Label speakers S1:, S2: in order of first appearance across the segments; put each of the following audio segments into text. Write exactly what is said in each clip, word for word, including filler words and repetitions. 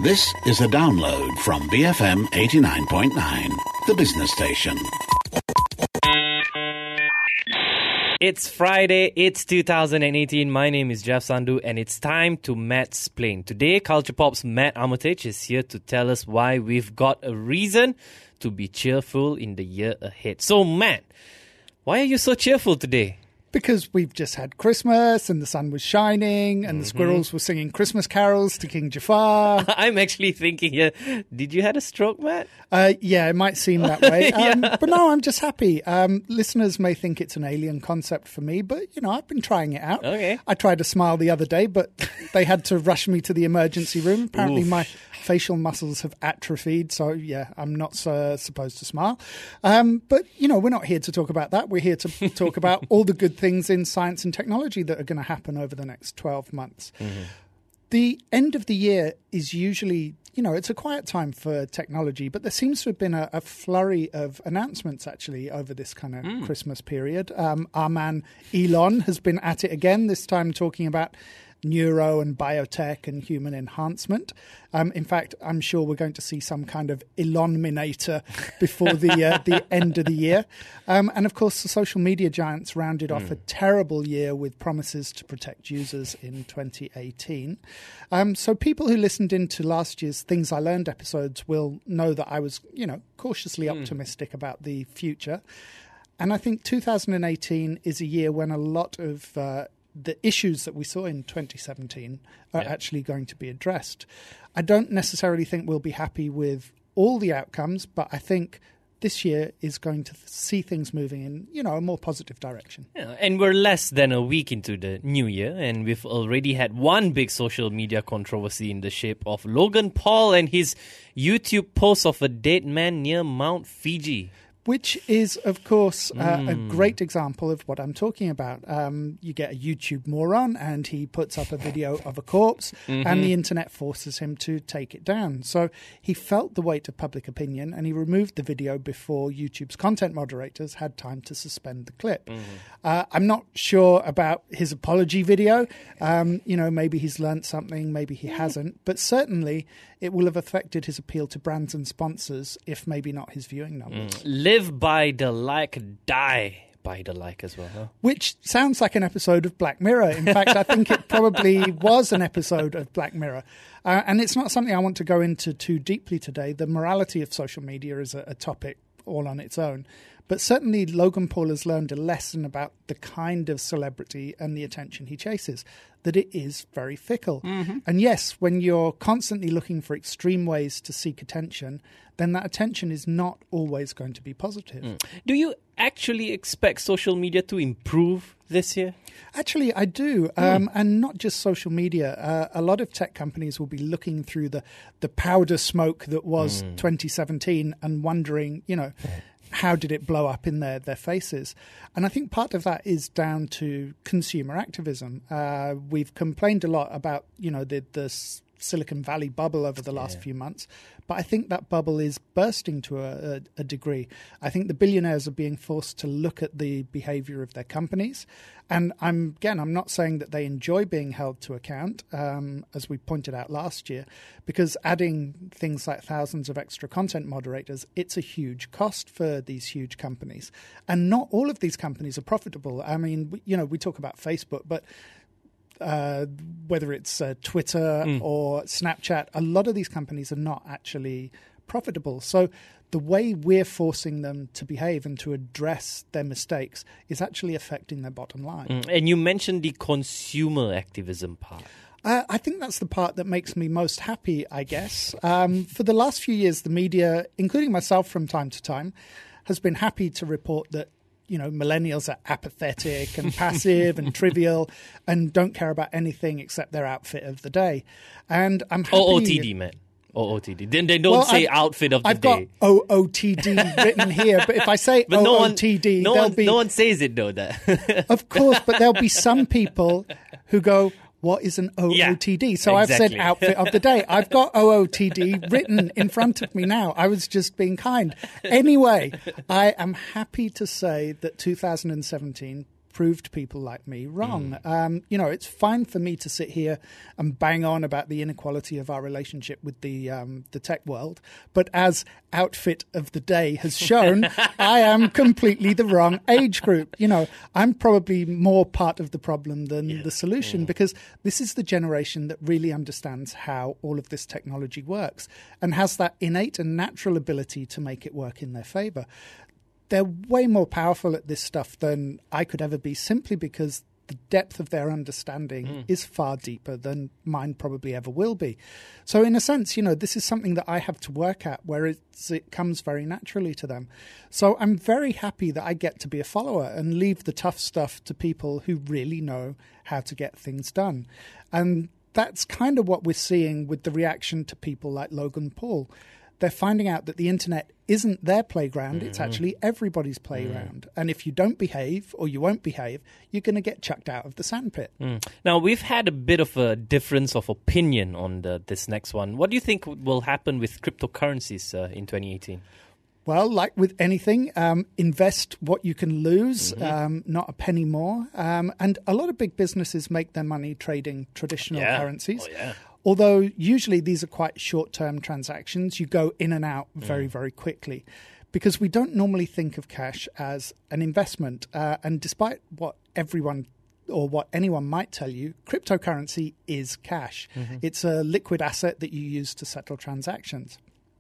S1: This is a download from B F M eighty-nine point nine, the business station.
S2: It's Friday, it's two thousand eighteen. My name is Jeff Sandhu and it's time to Matt-splain. Today, Culture Pop's Matt Armitage is here to tell us why we've got a reason to be cheerful in the year ahead. So Matt, why are you so cheerful today?
S3: Because we've just had Christmas and the sun was shining and
S2: Mm-hmm.
S3: the squirrels were singing Christmas carols to King Jafar.
S2: I'm actually thinking here, did you have a stroke, Matt?
S3: Uh, yeah, it might seem that way.
S2: Yeah.
S3: Um, but no, I'm just happy. Um, listeners may think it's an alien concept for me, but, you know, I've been trying it out.
S2: Okay.
S3: I tried to smile the other day, but they had to rush me to the emergency room. Apparently
S2: Oof.
S3: my facial muscles have atrophied, so, yeah, I'm not uh, supposed to smile. Um, but, you know, we're not here to talk about that. We're here to talk about all the good things in science and technology that are going to happen over the next twelve months.
S2: Mm-hmm.
S3: The end of the year is usually, you know, it's a quiet time for technology, but there seems to have been a, a flurry of announcements actually over this kind of
S2: Mm.
S3: Christmas period. Um, our man Elon has been at it again, this time talking about neuro and biotech and human enhancement. Um, in fact, I'm sure we're going to see some kind of Elonminator before the uh, the end of the year. Um, and of course, the social media giants rounded off
S2: Mm.
S3: a terrible year with promises to protect users in twenty eighteen. Um, so people who listened into last year's Things I Learned episodes will know that I was, you know, cautiously
S2: Mm.
S3: optimistic about the future. And I think two thousand eighteen is a year when a lot of uh, the issues that we saw in twenty seventeen are
S2: Yeah.
S3: actually going to be addressed. I don't necessarily think we'll be happy with all the outcomes, but I think this year is going to see things moving in, you know, a more positive direction.
S2: Yeah, and we're less than a week into the new year, and we've already had one big social media controversy in the shape of Logan Paul and his YouTube post of a dead man near Mount Fiji.
S3: Which is, of course, uh, a
S2: Mm.
S3: great example of what I'm talking about. Um, you get a YouTube moron and he puts up a video of a corpse
S2: Mm-hmm.
S3: and the internet forces him to take it down. So he felt the weight of public opinion and he removed the video before YouTube's content moderators had time to suspend the clip.
S2: Mm-hmm.
S3: Uh, I'm not sure about his apology video. Um, you know, maybe he's learnt something, maybe he hasn't. But certainly it will have affected his appeal to brands and sponsors, if maybe not his viewing numbers.
S2: Live by the like, die by the like as well, huh?
S3: Which sounds like an episode of Black Mirror. In fact, I think it probably was an episode of Black Mirror. Uh, and it's not something I want to go into too deeply today. The morality of social media is a, a topic all on its own. But certainly Logan Paul has learned a lesson about the kind of celebrity and the attention he chases, that it is very fickle.
S2: Mm-hmm.
S3: And yes, when you're constantly looking for extreme ways to seek attention, then that attention is not always going to be positive.
S2: Mm. Do you actually expect social media to improve this year?
S3: Actually, I do. Um, and not just social media. Uh, a lot of tech companies will be looking through the, the powder smoke that was twenty seventeen and wondering, you know, how did it blow up in their, their faces? And I think part of that is down to consumer activism. Uh, we've complained a lot about, you know, the, the Silicon Valley bubble over the last
S2: Yeah.
S3: few months. But I think that bubble is bursting to a, a, a degree. I think the billionaires are being forced to look at the behavior of their companies. And I'm again, I'm not saying that they enjoy being held to account, um, as we pointed out last year, because adding things like thousands of extra content moderators, it's a huge cost for these huge companies. And not all of these companies are profitable. I mean, we- you know, we talk about Facebook, but Uh, whether it's uh, Twitter
S2: Mm.
S3: or Snapchat, a lot of these companies are not actually profitable. So the way we're forcing them to behave and to address their mistakes is actually affecting their bottom line.
S2: Mm. And you mentioned the consumer activism part.
S3: Uh, I think that's the part that makes me most happy, I guess. Um, for the last few years, the media, including myself from time to time, has been happy to report that you know, millennials are apathetic and passive and trivial and don't care about anything except their outfit of the day. And I'm happy...
S2: O O T D, man. O O T D. Then they don't
S3: Well,
S2: say
S3: I've-
S2: outfit of the
S3: I've
S2: day.
S3: got O O T D written here, but if I say
S2: But no
S3: O
S2: one,
S3: O T D,
S2: no
S3: there'll
S2: one,
S3: be...
S2: no one says it though. That
S3: Of course, but there'll be some people who go, what is an O O T D?
S2: Yeah,
S3: so I've said
S2: exactly.
S3: outfit of the day. I've got O O T D written in front of me now. I was just being kind. Anyway, I am happy to say that two thousand seventeen proved people like me wrong.
S2: Mm.
S3: Um, you know, it's fine for me to sit here and bang on about the inequality of our relationship with the um, the tech world, but as outfit of the day has shown, I am completely the wrong age group. You know, I'm probably more part of the problem than
S2: Yeah.
S3: the solution,
S2: Mm.
S3: because this is the generation that really understands how all of this technology works and has that innate and natural ability to make it work in their favor. They're way more powerful at this stuff than I could ever be, simply because the depth of their understanding
S2: Mm.
S3: is far deeper than mine probably ever will be. So in a sense, you know, this is something that I have to work at, where it's, it comes very naturally to them. So I'm very happy that I get to be a follower and leave the tough stuff to people who really know how to get things done. And that's kind of what we're seeing with the reaction to people like Logan Paul. They're finding out that the internet isn't their playground,
S2: Mm-hmm.
S3: it's actually everybody's playground. Mm. And if you don't behave, or you won't behave, you're going to get chucked out of the sandpit.
S2: Mm. Now, we've had a bit of a difference of opinion on the, this next one. What do you think will happen with cryptocurrencies uh, in twenty eighteen?
S3: Well, like with anything, um, invest what you can lose,
S2: Mm-hmm.
S3: um, not a penny more. Um, and a lot of big businesses make their money trading traditional
S2: Yeah.
S3: currencies.
S2: Oh, yeah.
S3: Although usually these are quite short-term transactions. You go in and out very,
S2: Mm.
S3: very quickly, because we don't normally think of cash as an investment. Uh, and despite what everyone or what anyone might tell you, cryptocurrency is cash.
S2: Mm-hmm.
S3: It's a liquid asset that you use to settle transactions.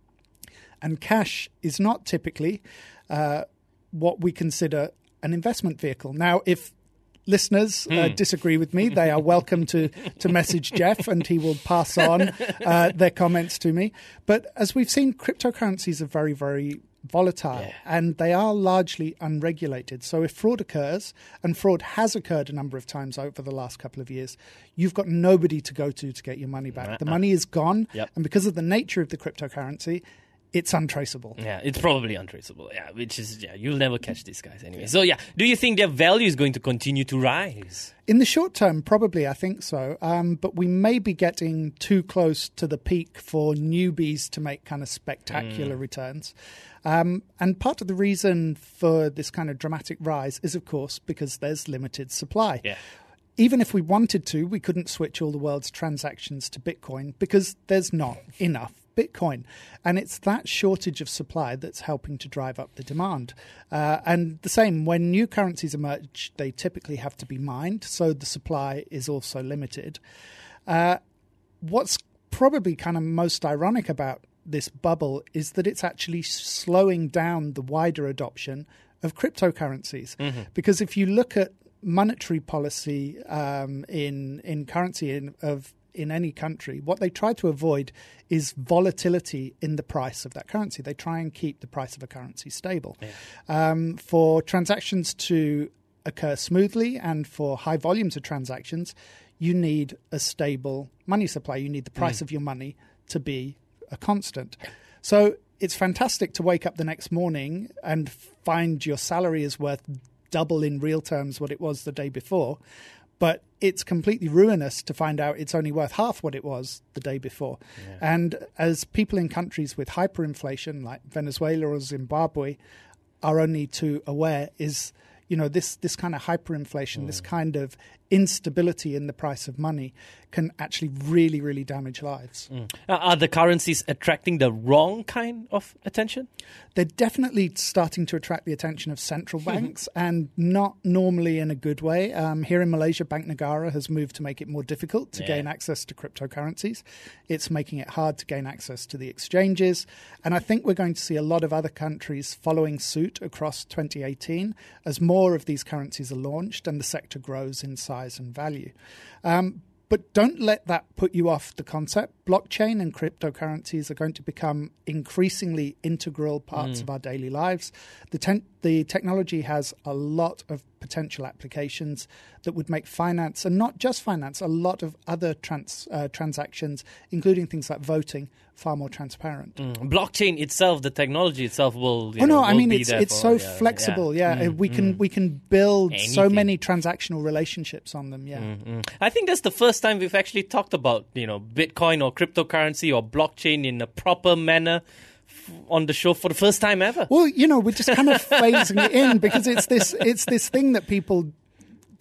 S3: And cash is not typically uh, what we consider an investment vehicle. Now, if listeners uh,
S2: Hmm.
S3: disagree with me, they are welcome to, to message Jeff, and he will pass on uh, their comments to me. But as we've seen, cryptocurrencies are very, very volatile,
S2: Yeah.
S3: and they are largely unregulated. So if fraud occurs, and fraud has occurred a number of times over the last couple of years, you've got nobody to go to to get your money back. The
S2: Uh-uh.
S3: money is gone,
S2: Yep.
S3: and because of the nature of the cryptocurrency, it's untraceable.
S2: Yeah, it's probably untraceable. Yeah, which is, yeah, you'll never catch these guys anyway. So, yeah, do you think their value is going to continue to rise?
S3: In the short term, probably, I think so. Um, but we may be getting too close to the peak for newbies to make kind of spectacular returns. Um, and part of the reason for this kind of dramatic rise is, of course, because there's limited supply.
S2: Yeah.
S3: Even if we wanted to, we couldn't switch all the world's transactions to Bitcoin because there's not enough Bitcoin. And it's that shortage of supply that's helping to drive up the demand. Uh, and the same, when new currencies emerge, they typically have to be mined, so the supply is also limited. Uh, what's probably kind of most ironic about this bubble is that it's actually slowing down the wider adoption of cryptocurrencies.
S2: Mm-hmm.
S3: Because if you look at monetary policy um, in in currency in, of in any country, what they try to avoid is volatility in the price of that currency. They try and keep the price of a currency stable.
S2: Yeah.
S3: Um, for transactions to occur smoothly and for high volumes of transactions, you need a stable money supply. You need the price
S2: Mm.
S3: of your money to be a constant. So it's fantastic to wake up the next morning and find your salary is worth double in real terms what it was the day before. But it's completely ruinous to find out it's only worth half what it was the day before.
S2: Yeah.
S3: And as people in countries with hyperinflation like Venezuela or Zimbabwe are only too aware, is, you know, this, this kind of hyperinflation, mm. this kind of instability in the price of money can actually really, really damage lives.
S2: Mm. Uh, are the currencies attracting the wrong kind of attention?
S3: They're definitely starting to attract the attention of central banks, and not normally in a good way. Um, here in Malaysia, Bank Negara has moved to make it more difficult to
S2: Yeah.
S3: gain access to cryptocurrencies. It's making it hard to gain access to the exchanges. And I think we're going to see a lot of other countries following suit across twenty eighteen as more of these currencies are launched and the sector grows in size and value. Um, But don't let that put you off the concept. Blockchain and cryptocurrencies are going to become increasingly integral parts
S2: Mm.
S3: of our daily lives. The, ten- the technology has a lot of potential applications that would make finance, and not just finance, a lot of other trans- uh, transactions, including things like voting, far more transparent.
S2: Mm. Blockchain itself, the technology itself will. You
S3: Oh
S2: know,
S3: no! I
S2: will
S3: mean,
S2: be
S3: it's
S2: there
S3: it's
S2: for-
S3: so
S2: yeah,
S3: flexible. Yeah,
S2: Yeah. Mm,
S3: we can
S2: mm.
S3: we can build so
S2: Anything.
S3: many transactional relationships on them. Yeah.
S2: Mm, mm. I think that's the first time we've actually talked about, you know, Bitcoin or cryptocurrency or blockchain in a proper manner f- on the show for the first time ever.
S3: Well, you know, we're just kind of phasing it in because it's this it's this thing that people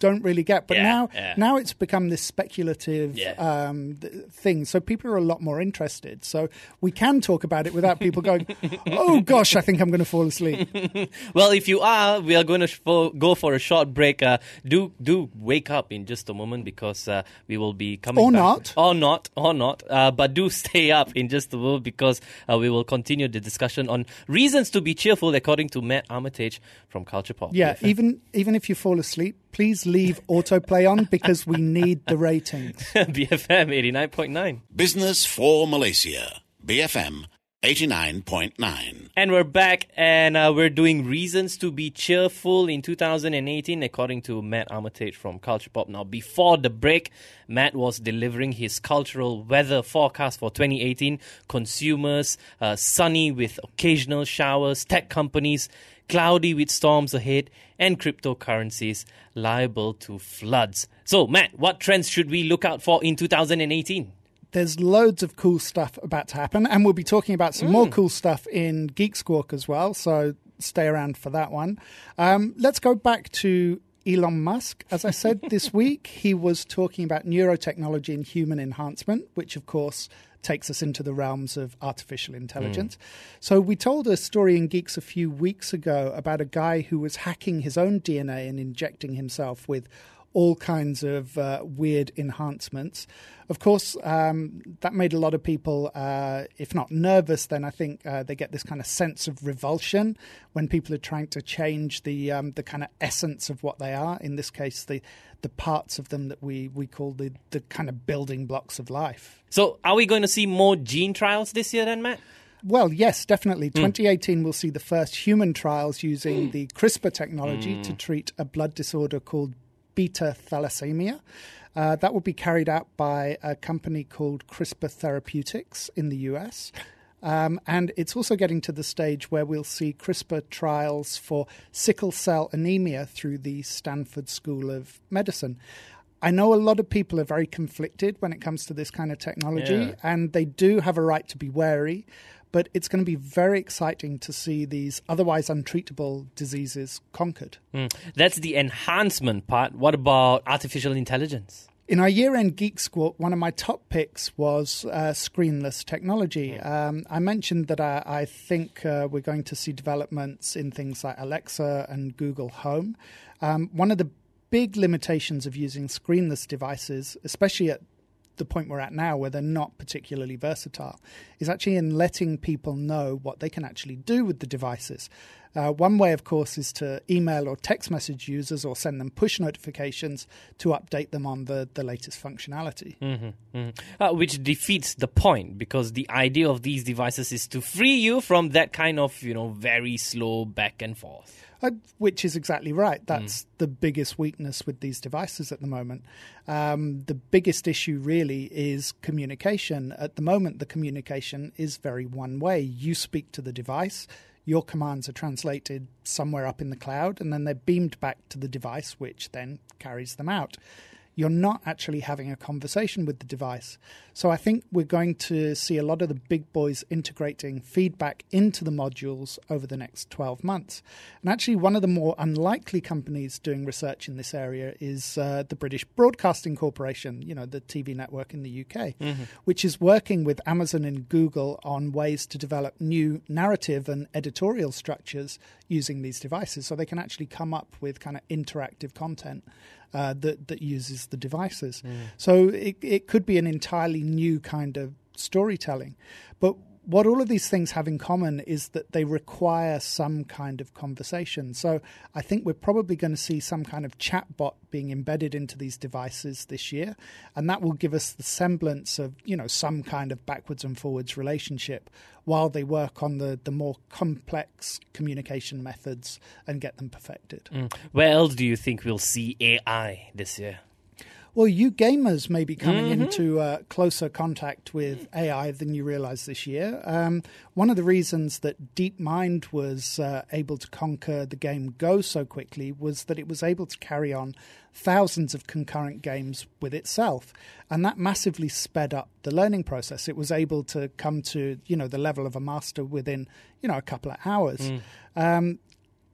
S3: don't really get. But
S2: Yeah,
S3: now,
S2: yeah.
S3: now it's become this speculative
S2: Yeah.
S3: um, th- thing. So people are a lot more interested. So we can talk about it without people going, "Oh gosh, I think I'm going to fall asleep."
S2: Well, if you are, we are going to sh- fo- go for a short break. Uh, do do wake up in just a moment because uh, we will be coming
S3: Or
S2: back.
S3: not.
S2: Or not. Or not. Uh, but do stay up in just a moment because uh, we will continue the discussion on reasons to be cheerful according to Matt Armitage from Culture Pop.
S3: Yeah,
S2: B F M.
S3: even even if you fall asleep, please leave autoplay on because we need the ratings.
S2: B F M eighty-nine point nine.
S1: Business for Malaysia. B F M eighty-nine point nine.
S2: And we're back, and uh, we're doing reasons to be cheerful in two thousand eighteen, according to Matt Armitage from Culture Pop. Now, before the break, Matt was delivering his cultural weather forecast for twenty eighteen. Consumers, uh, sunny with occasional showers, tech companies, cloudy with storms ahead, and cryptocurrencies liable to floods. So, Matt, what trends should we look out for in two thousand eighteen?
S3: There's loads of cool stuff about to happen, and we'll be talking about some more cool stuff in Geek Squawk as well, so stay around for that one. Um, let's go back to Elon Musk. As I said, this week he was talking about neurotechnology and human enhancement, which of course takes us into the realms of artificial intelligence. Mm. So we told a story in Geeks a few weeks ago about a guy who was hacking his own D N A and injecting himself with all kinds of uh, weird enhancements. Of course, um, that made a lot of people, uh, if not nervous, then I think uh, they get this kind of sense of revulsion when people are trying to change the um, the kind of essence of what they are. In this case, the the parts of them that we, we call the, the kind of building blocks of life.
S2: So are we going to see more gene trials this year then, Matt?
S3: Well, yes, definitely. Mm. twenty eighteen will see the first human trials using mm. the CRISPR technology mm. to treat a blood disorder called beta thalassemia. Uh, that will be carried out by a company called CRISPR Therapeutics in the U S. Um, and it's also getting to the stage where we'll see CRISPR trials for sickle cell anemia through the Stanford School of Medicine. I know a lot of people are very conflicted when it comes to this kind of technology,
S2: Yeah.
S3: and they do have a right to be wary. But it's going to be very exciting to see these otherwise untreatable diseases conquered.
S2: Mm. That's the enhancement part. What about artificial intelligence?
S3: In our year-end Geek Squawk, one of my top picks was uh, screenless technology. Mm. Um, I mentioned that I, I think uh, we're going to see developments in things like Alexa and Google Home. Um, one of the big limitations of using screenless devices, especially at the point we're at now where they're not particularly versatile, is actually in letting people know what they can actually do with the devices. Uh, one way, of course, is to email or text message users or send them push notifications to update them on the, the latest functionality.
S2: Mm-hmm, mm-hmm. Uh, which defeats the point, because the idea of these devices is to free you from that kind of, you know, very slow back and forth.
S3: Uh, which is exactly right. That's mm. the biggest weakness with these devices at the moment. Um, the biggest issue really is communication. At the moment, the communication is very one way. You speak to the device, your commands are translated somewhere up in the cloud, and then they're beamed back to the device, which then carries them out. You're not actually having a conversation with the device. So I think we're going to see a lot of the big boys integrating feedback into the modules over the next twelve months. And actually, one of the more unlikely companies doing research in this area is uh, the British Broadcasting Corporation, you know, the T V network in the U K, mm-hmm. which is working with Amazon and Google on ways to develop new narrative and editorial structures using these devices, so they can actually come up with kind of interactive content Uh, that, that uses the devices. Mm. So it, it could be an entirely new kind of storytelling. But what all of these things have in common is that they require some kind of conversation. So I think we're probably going to see some kind of chatbot being embedded into these devices this year. And that will give us the semblance of, you know, some kind of backwards and forwards relationship while they work on the, the more complex communication methods and get them perfected.
S2: Mm. Where else do you think we'll see A I this year?
S3: Well, you gamers may be coming
S2: mm-hmm.
S3: into uh, closer contact with A I than you realize this year. Um, one of the reasons that DeepMind was uh, able to conquer the game Go so quickly was that it was able to carry on thousands of concurrent games with itself. And that massively sped up the learning process. It was able to come to, you know, the level of a master within, you know, a couple of hours. Mm. Um,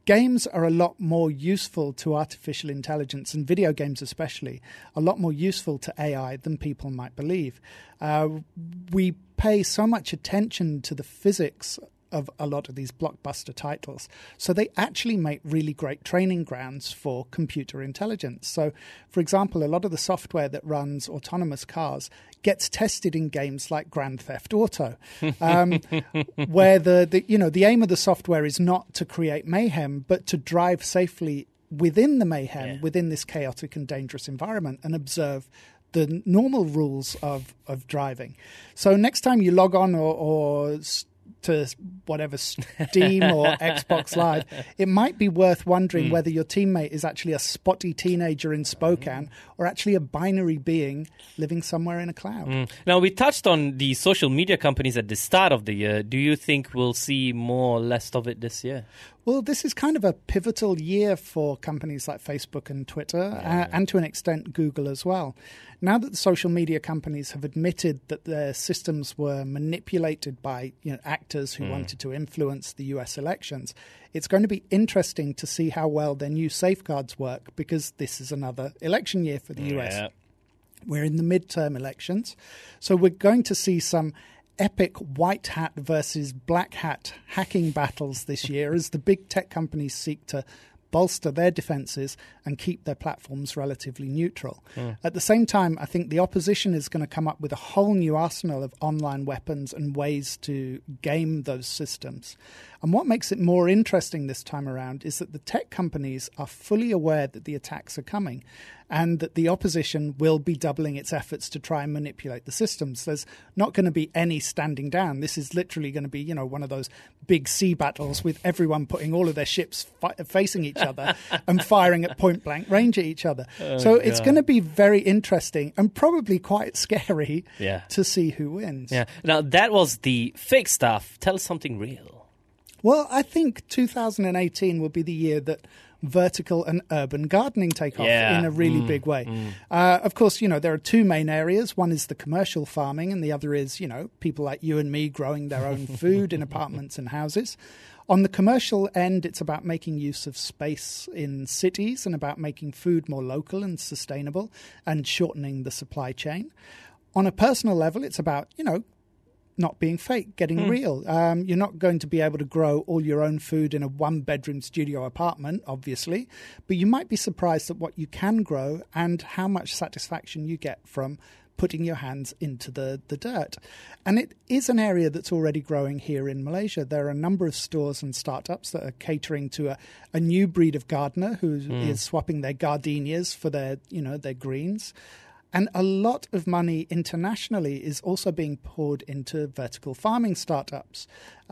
S3: games are a lot more useful to artificial intelligence, and video games especially, a lot more useful to A I than people might believe. Uh, we pay so much attention to the physics of a lot of these blockbuster titles. So they actually make really great training grounds for computer intelligence. So, for example, a lot of the software that runs autonomous cars gets tested in games like Grand Theft Auto, um, where the, the you know the aim of the software is not to create mayhem, but to drive safely within the mayhem, yeah. within this chaotic and dangerous environment, and observe the normal rules of, of driving. So next time you log on or, or to whatever Steam or Xbox Live, it might be worth wondering mm. whether your teammate is actually a spotty teenager in Spokane or actually a binary being living somewhere in a cloud.
S2: Mm. Now, we touched on the social media companies at the start of the year. Do you think we'll see more or less of it this year?
S3: Well, this is kind of a pivotal year for companies like Facebook and Twitter, yeah. uh, and to an extent Google as well. Now that the social media companies have admitted that their systems were manipulated by you know, actors who mm. wanted to influence the U S elections, it's going to be interesting to see how well their new safeguards work, because this is another election year for the U S.
S2: Yeah.
S3: We're in the midterm elections, so we're going to see some epic white hat versus black hat hacking battles this year as the big tech companies seek to bolster their defenses and keep their platforms relatively neutral. Mm. At the same time, I think the opposition is going to come up with a whole new arsenal of online weapons and ways to game those systems. And what makes it more interesting this time around is that the tech companies are fully aware that the attacks are coming, and that the opposition will be doubling its efforts to try and manipulate the systems. There's not going to be any standing down. This is literally going to be, you know, one of those big sea battles with everyone putting all of their ships fi- facing each other and firing at point-blank range at each other. Oh, so God. It's going to be very interesting and probably quite scary
S2: yeah.
S3: to see who wins.
S2: Yeah. Now, that was the fake stuff. Tell us something real.
S3: Well, I think two thousand eighteen will be the year that vertical and urban gardening take off
S2: yeah.
S3: in a really
S2: mm,
S3: big way.
S2: Mm.
S3: Uh, of course, you know, there are two main areas. One is the commercial farming, and the other is, you know, people like you and me growing their own food in apartments and houses. On the commercial end, it's about making use of space in cities and about making food more local and sustainable and shortening the supply chain. On a personal level, it's about, you know, not being fake, getting mm. real. Um, you're not going to be able to grow all your own food in a one-bedroom studio apartment, obviously, but you might be surprised at what you can grow and how much satisfaction you get from putting your hands into the, the dirt. And it is an area that's already growing here in Malaysia. There are a number of stores and startups that are catering to a, a new breed of gardener who mm. is swapping their gardenias for their, you know, their greens. And a lot of money internationally is also being poured into vertical farming startups.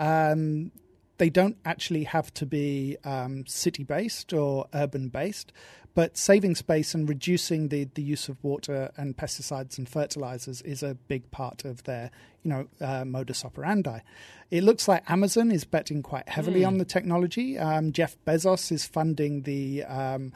S3: Um, they don't actually have to be um, city-based or urban-based, but saving space and reducing the, the use of water and pesticides and fertilizers is a big part of their, you know, uh, modus operandi. It looks like Amazon is betting quite heavily mm. on the technology. Um, Jeff Bezos is funding the um,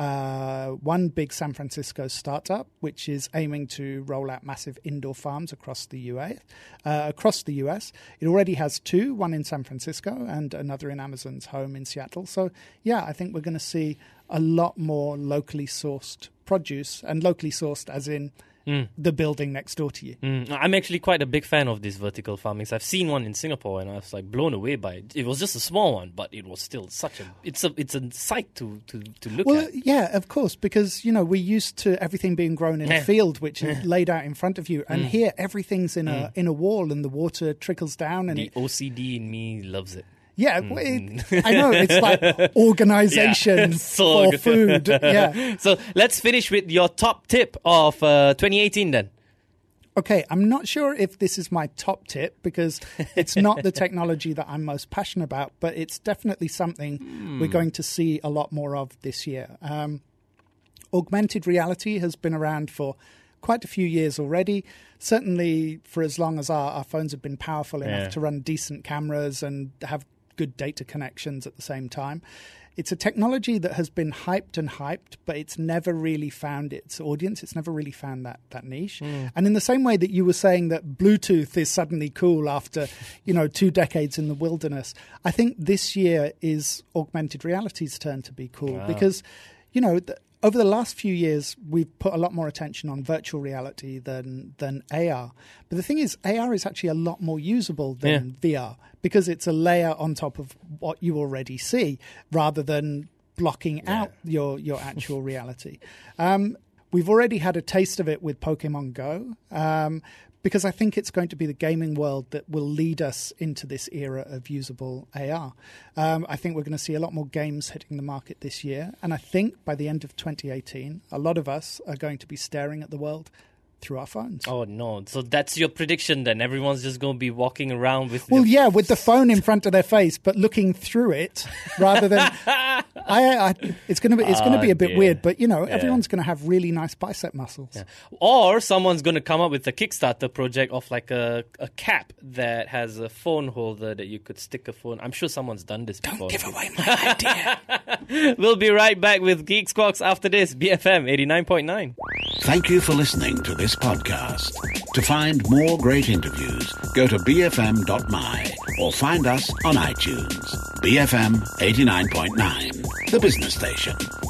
S3: uh, one big San Francisco startup, which is aiming to roll out massive indoor farms across the U S. Uh, across the U S, it already has two, one in San Francisco and another in Amazon's home in Seattle. So, yeah, I think we're going to see a lot more locally sourced produce, and locally sourced as in mm. the building next door to you.
S2: Mm. I'm actually quite a big fan of these vertical farmings. I've seen one in Singapore and I was like blown away by it. It was just a small one, but it was still such a it's a it's a sight to to, to look
S3: well,
S2: at.
S3: Well, yeah, of course, because you know we're used to everything being grown in a field, which is laid out in front of you, and mm. here everything's in a mm. in a wall, and the water trickles down. And
S2: the
S3: it,
S2: O C D in me loves it.
S3: Yeah, it, I know. It's like organization yeah, so for food. Yeah.
S2: So let's finish with your top tip of uh, twenty eighteen then.
S3: Okay, I'm not sure if this is my top tip because it's not the technology that I'm most passionate about, but it's definitely something mm. we're going to see a lot more of this year. Um, augmented reality has been around for quite a few years already, certainly for as long as our, our phones have been powerful enough yeah. to run decent cameras and have good data connections at the same time. It's a technology that has been hyped and hyped, but it's never really found its audience. It's never really found that that niche. Mm. And in the same way that you were saying that Bluetooth is suddenly cool after, you know, two decades in the wilderness, I think this year is augmented reality's turn to be cool. Wow. Because, you know, th- over the last few years, we've put a lot more attention on virtual reality than than A R. But the thing is, A R is actually a lot more usable than yeah. V R because it's a layer on top of what you already see rather than blocking yeah. out your, your actual reality. Um, we've already had a taste of it with Pokemon Go. Um, because I think it's going to be the gaming world that will lead us into this era of usable A R. Um, I think we're going to see a lot more games hitting the market this year. And I think by the end of twenty eighteen, a lot of us are going to be staring at the world through our phones.
S2: Oh, no. So that's your prediction then? Everyone's just going to be walking around with...
S3: Well, yeah, with the phone in front of their face, but looking through it rather than... I, I, it's going to be it's going to be a bit
S2: dear.
S3: weird, but, you know,
S2: yeah.
S3: everyone's going to have really nice bicep muscles.
S2: Yeah. Or someone's going to come up with a Kickstarter project of like a, a cap that has a phone holder that you could stick a phone. I'm sure someone's done this
S3: Don't
S2: before.
S3: Don't give away my idea.
S2: We'll be right back with Geek Squawks after this. B F M eighty-nine point nine.
S1: Thank you for listening to this podcast. To find more great interviews, go to b f m dot m y or find us on iTunes. B F M eighty-nine point nine, the business station.